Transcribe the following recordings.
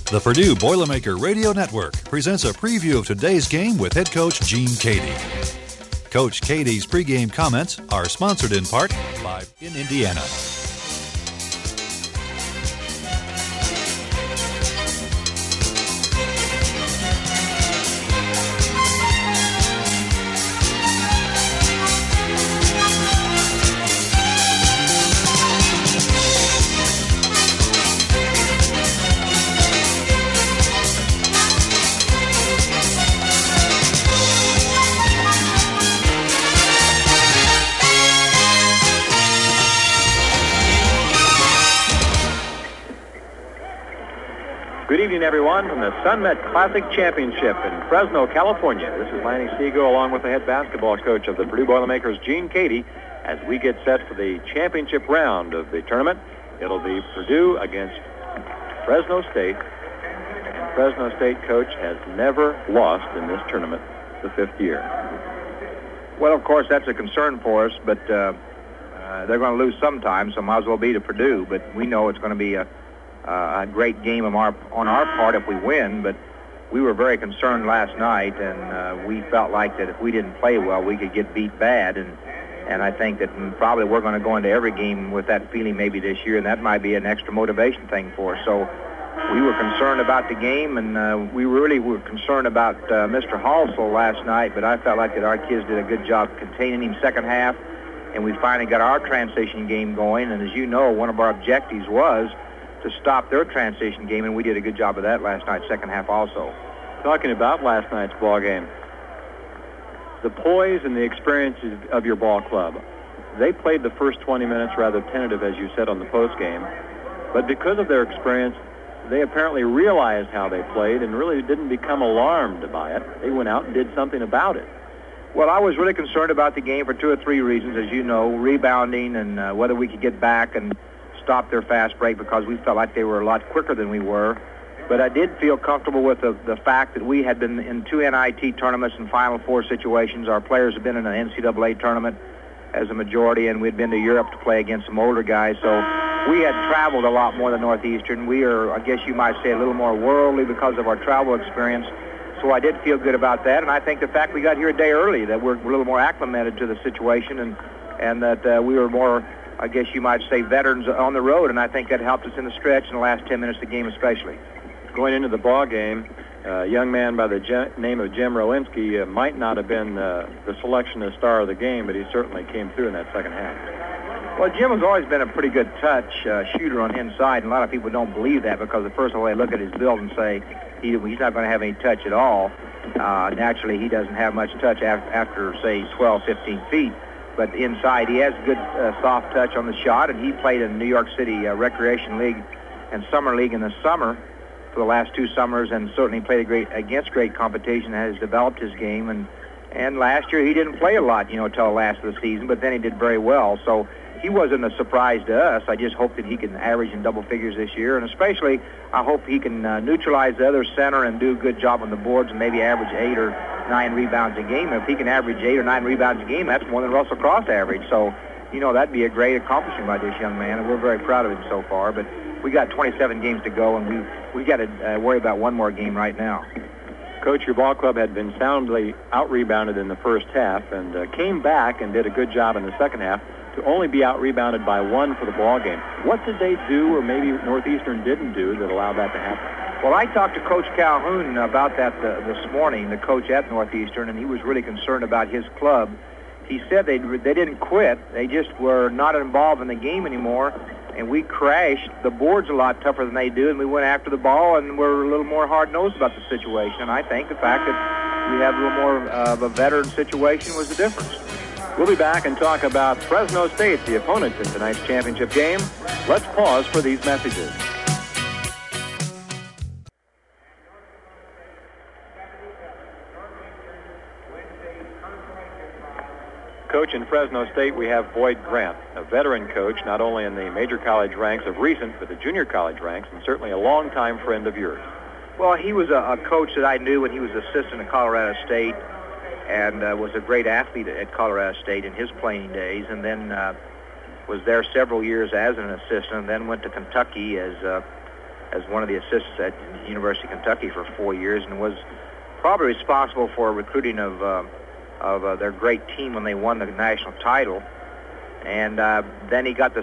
The Purdue Boilermaker Radio Network presents a preview of today's game with head coach Gene Cady. Coach Cady's pregame comments are sponsored in part by in Indiana. Good evening, everyone, from the SunMet Classic Championship in Fresno, California. This is Lanny Segal, along with the head basketball coach of the Purdue Boilermakers, Gene Cady, as we get set for the championship round of the tournament. It'll be Purdue against Fresno State. And Fresno State coach has never lost in this tournament the fifth year. Well, of course, that's a concern for us, but they're going to lose sometime, so might as well be to Purdue. But we know it's going to be a great game on our part if we win, but we were very concerned last night, and we felt like that if we didn't play well, we could get beat bad, and I think that probably we're going to go into every game with that feeling maybe this year, and that might be an extra motivation thing for us. So we were concerned about the game, and we really were concerned about Mr. Halsell last night, but I felt like that our kids did a good job containing him second half, and we finally got our transition game going, and as you know, one of our objectives was to stop their transition game, and we did a good job of that last night, second half also. Talking about last night's ball game, the poise and the experience of your ball club, they played the first 20 minutes rather tentative, as you said on the post game, but because of their experience, they apparently realized how they played and really didn't become alarmed by it. They went out and did something about it. Well, I was really concerned about the game for two or three reasons, as you know, rebounding and whether we could get back and stop their fast break, because we felt like they were a lot quicker than we were. But I did feel comfortable with the fact that we had been in two NIT tournaments and Final Four situations. Our players have been in an NCAA tournament as a majority, and we'd been to Europe to play against some older guys. So we had traveled a lot more than Northeastern. We are, I guess you might say, a little more worldly because of our travel experience. So I did feel good about that, and I think the fact we got here a day early, that we're a little more acclimated to the situation, and that we were more, I guess you might say, veterans on the road, and I think that helped us in the stretch in the last 10 minutes of the game especially. Going into the ball game, a young man by the name of Jim Rowinski might not have been the selection of star of the game, but he certainly came through in that second half. Well, Jim has always been a pretty good touch shooter on the inside, and a lot of people don't believe that because the first of all they look at his build and say he's not going to have any touch at all. Naturally, he doesn't have much touch after, say, 12, 15 feet. But inside, he has good soft touch on the shot, and he played in the New York City Recreation League and Summer League in the summer for the last 2 summers, and certainly played against great competition and has developed his game. And last year, he didn't play a lot, till the last of the season, but then he did very well. So he wasn't a surprise to us. I just hope that he can average in double figures this year, and especially I hope he can neutralize the other center and do a good job on the boards and maybe average 8 or 9 rebounds a game. If he can average 8 or 9 rebounds a game, that's more than Russell Cross average. So, that'd be a great accomplishment by this young man, and we're very proud of him so far. But we got 27 games to go, and we got to worry about one more game right now. Coach, your ball club had been soundly out-rebounded in the first half and came back and did a good job in the second half to only be out-rebounded by 1 for the ball game. What did they do, or maybe Northeastern didn't do, that allowed that to happen? Well, I talked to Coach Calhoun about that this morning, the coach at Northeastern, and he was really concerned about his club. He said they didn't quit. They just were not involved in the game anymore, and we crashed the boards a lot tougher than they do, and we went after the ball, and we're a little more hard-nosed about the situation. And I think the fact that we have a little more of a veteran situation was the difference. We'll be back and talk about Fresno State, the opponents in tonight's championship game. Let's pause for these messages. Coach in Fresno State, we have Boyd Grant, a veteran coach, not only in the major college ranks of recent, but the junior college ranks, and certainly a longtime friend of yours. Well, he was a coach that I knew when he was assistant at Colorado State, and was a great athlete at Colorado State in his playing days, and then was there several years as an assistant, and then went to Kentucky as as one of the assistants at the University of Kentucky for 4 years, and was probably responsible for recruiting of their great team when they won the national title. And then he got the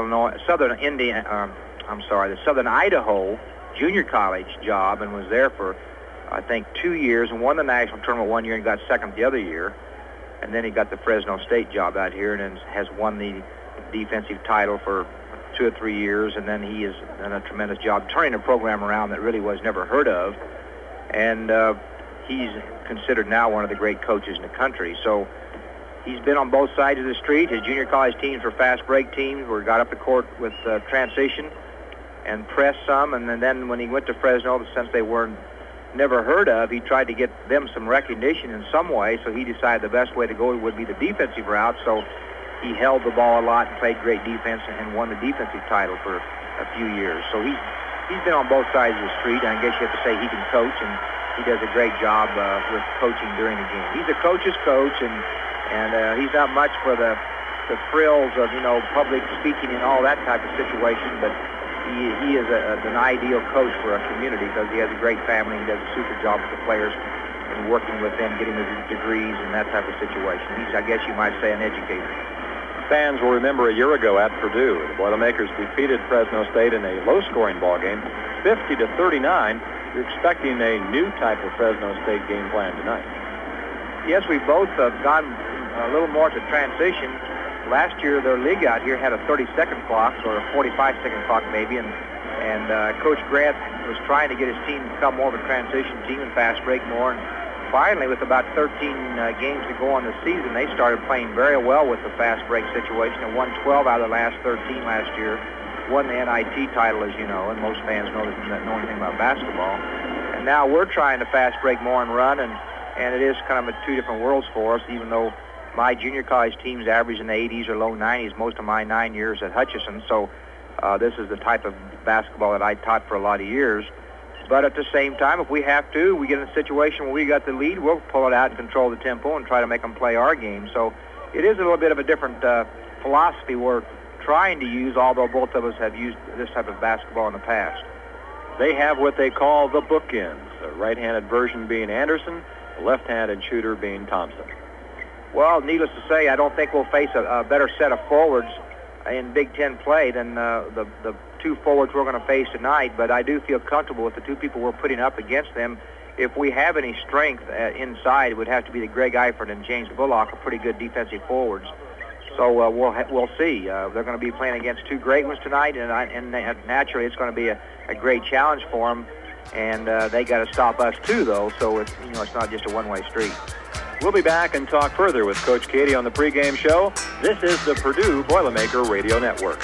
the Southern Idaho junior college job, and was there for, I think, 2 years, and won the national tournament 1 year and got second the other year. And then he got the Fresno State job out here and has won the defensive title for 2 or 3 years. And then he has done a tremendous job turning a program around that really was never heard of. And he's considered now one of the great coaches in the country. So he's been on both sides of the street. His junior college teams were fast break teams where he got up the court with transition and pressed some. And then when he went to Fresno, since they weren't never heard of, he tried to get them some recognition in some way, so he decided the best way to go would be the defensive route. So he held the ball a lot and played great defense and won the defensive title for a few years. So he's been on both sides of the street, and I guess you have to say he can coach, and he does a great job with coaching during the game. He's a coach's coach, and he's not much for the frills of, public speaking and all that type of situation, but he is an ideal coach for a community because he has a great family. He does a super job with the players and working with them, getting their degrees and that type of situation. He's, I guess you might say, an educator. Fans will remember a year ago at Purdue, the Boilermakers defeated Fresno State in a low-scoring ball game, 50-39. You're expecting a new type of Fresno State game plan tonight. Yes, we both have gone a little more to transition. Last year, their league out here had a 30-second clock, or a 45-second clock maybe, and Coach Grant was trying to get his team to become more of a transition team and fast break more. And finally, with about 13 games to go on the season, they started playing very well with the fast break situation and won 12 out of the last 13 last year. Won the NIT title, as you know, and most fans know anything about basketball. And now we're trying to fast break more and run, and it is kind of two different worlds for us, even though my junior college teams average in the 80s or low 90s most of my 9 years at Hutchinson. So this is the type of basketball that I taught for a lot of years. But at the same time, if we have to, we get in a situation where we got the lead, we'll pull it out and control the tempo and try to make them play our game. So it is a little bit of a different philosophy we're trying to use, although both of us have used this type of basketball in the past. They have what they call the bookends, the right-handed version being Anderson, the left-handed shooter being Thompson. Well, needless to say, I don't think we'll face a better set of forwards in Big Ten play than the two forwards we're going to face tonight, but I do feel comfortable with the two people we're putting up against them. If we have any strength inside, it would have to be the Greg Eifert and James Bullock, are pretty good defensive forwards. So we'll see. They're going to be playing against two great ones tonight, and naturally it's going to be a great challenge for them, and they got to stop us too, though, so it's not just a one-way street. We'll be back and talk further with Coach Cady on the pregame show. This is the Purdue Boilermaker Radio Network.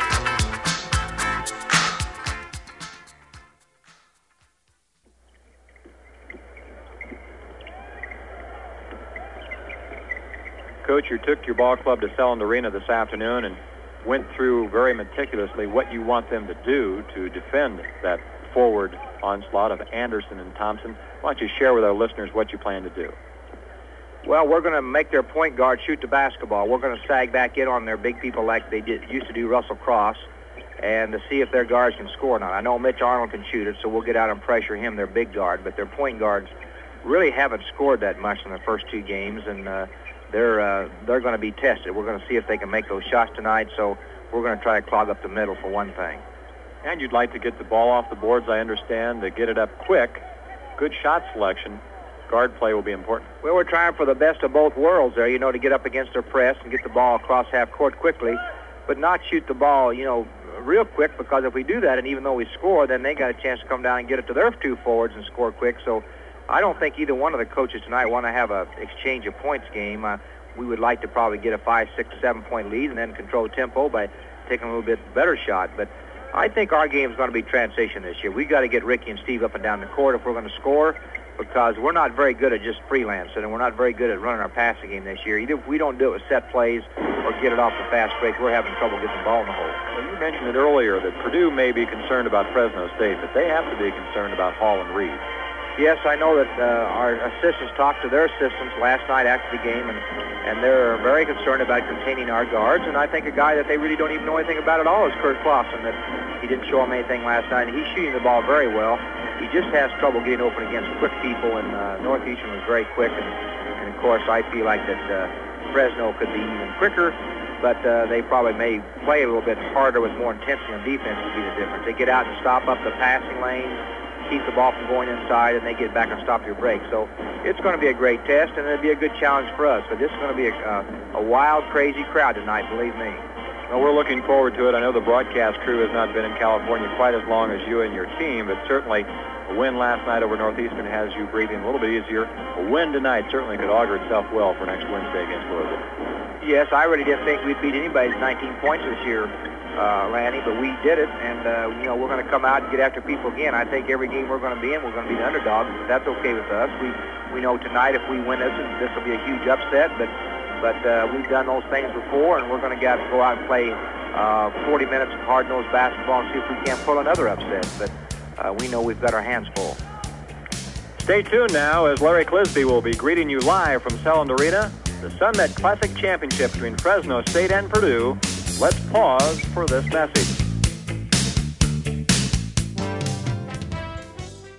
Coach, you took your ball club to Selland Arena this afternoon and went through very meticulously what you want them to do to defend that forward onslaught of Anderson and Thompson. Why don't you share with our listeners what you plan to do? Well, we're going to make their point guard shoot the basketball. We're going to sag back in on their big people like they used to do Russell Cross, and to see if their guards can score or not. I know Mitch Arnold can shoot it, so we'll get out and pressure him, their big guard, but their point guards really haven't scored that much in the first two games, and they're going to be tested. We're going to see if they can make those shots tonight, so we're going to try to clog up the middle for one thing. And you'd like to get the ball off the boards, I understand, to get it up quick. Good shot selection. Guard play will be important. Well, we're trying for the best of both worlds there, to get up against their press and get the ball across half court quickly, but not shoot the ball, real quick, because if we do that, and even though we score, then they got a chance to come down and get it to their two forwards and score quick. So I don't think either one of the coaches tonight want to have a exchange of points game. We would like to probably get a 5, 6, 7-point lead and then control the tempo by taking a little bit better shot. But I think our game is going to be transition this year. We've got to get Ricky and Steve up and down the court if we're going to score, because we're not very good at just freelancing, and we're not very good at running our passing game this year. Either if we don't do it with set plays or get it off the fast break, we're having trouble getting the ball in the hole. Well, you mentioned it earlier that Purdue may be concerned about Fresno State, but they have to be concerned about Hall and Reed. Yes, I know that our assistants talked to their assistants last night after the game, and they're very concerned about containing our guards. And I think a guy that they really don't even know anything about at all is Kurt Clausen, that he didn't show him anything last night. And he's shooting the ball very well. He just has trouble getting open against quick people, and Northeastern was very quick. And of course, I feel like that Fresno could be even quicker, but they probably may play a little bit harder with more intensity on defense would be the difference. They get out and stop up the passing lanes, keep the ball from going inside, and they get back and stop your break. So it's going to be a great test, and it'll be a good challenge for us. But this is going to be a wild, crazy crowd tonight, believe me. Well, we're looking forward to it. I know the broadcast crew has not been in California quite as long as you and your team, but certainly a win last night over Northeastern has you breathing a little bit easier. A win tonight certainly could augur itself well for next Wednesday against Louisville. Yes, I really didn't think we'd beat anybody's 19 points this year, Lanny, but we did it, and we're going to come out and get after people again. I think every game we're going to be in, we're going to be the underdogs, but that's okay with us. We know tonight if we win this will be a huge upset, but we've done those things before, and we're going to go out and play 40 minutes of hard-nosed basketball and see if we can't pull another upset. But we know we've got our hands full. Stay tuned now as Larry Clisby will be greeting you live from Selland Arena, the SunMet Classic Championship between Fresno State and Purdue. Let's pause for this message.